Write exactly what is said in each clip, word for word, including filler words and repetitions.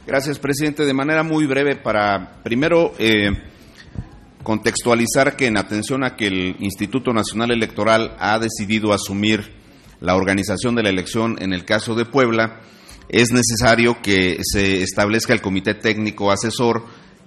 Gracias, presidente. De manera muy breve, para primero eh, contextualizar que en atención a que el Instituto Nacional Electoral ha decidido asumir la organización de la elección en el caso de Puebla, es necesario que se establezca el comité técnico asesor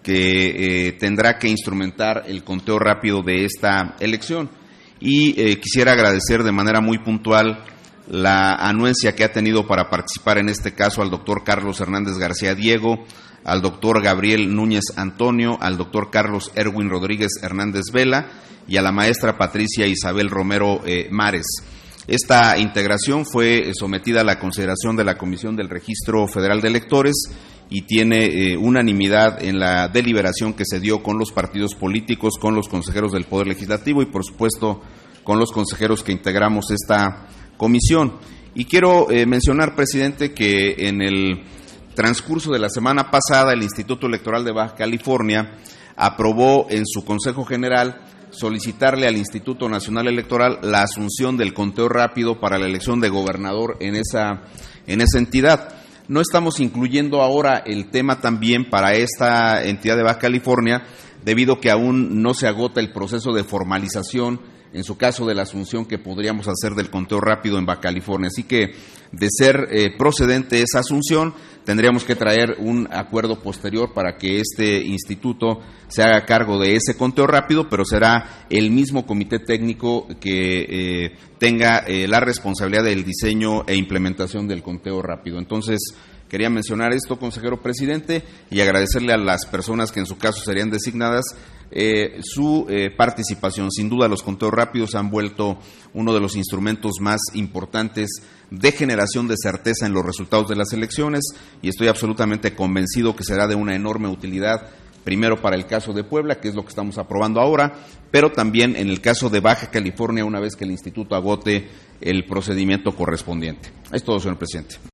que eh, tendrá que instrumentar el conteo rápido de esta elección. Y eh, quisiera agradecer de manera muy puntual la anuencia que ha tenido para participar en este caso al doctor Carlos Hernández García Diego, al doctor Gabriel Núñez Antonio, al doctor Carlos Erwin Rodríguez Hernández Vela y a la maestra Patricia Isabel Romero eh, Mares. Esta integración fue sometida a la consideración de la Comisión del Registro Federal de Electores y tiene eh, unanimidad en la deliberación que se dio con los partidos políticos, con los consejeros del Poder Legislativo y, por supuesto, con los consejeros que integramos esta comisión. Y quiero eh, mencionar, presidente, que en el transcurso de la semana pasada el Instituto Electoral de Baja California aprobó en su Consejo General solicitarle al Instituto Nacional Electoral la asunción del conteo rápido para la elección de gobernador en esa, en esa entidad. No estamos incluyendo ahora el tema también para esta entidad de Baja California, debido a que aún no se agota el proceso de formalización, en su caso de la asunción que podríamos hacer del conteo rápido en Baja California. Así que, de ser eh, procedente esa asunción, tendríamos que traer un acuerdo posterior para que este instituto se haga cargo de ese conteo rápido, pero será el mismo comité técnico que eh, tenga eh, la responsabilidad del diseño e implementación del conteo rápido. Entonces, quería mencionar esto, consejero presidente, y agradecerle a las personas que en su caso serían designadas eh, su eh, participación. Sin duda, los conteos rápidos han vuelto uno de los instrumentos más importantes de generación de certeza en los resultados de las elecciones, y estoy absolutamente convencido que será de una enorme utilidad, primero para el caso de Puebla, que es lo que estamos aprobando ahora, pero también en el caso de Baja California, una vez que el instituto agote el procedimiento correspondiente. Es todo, señor presidente.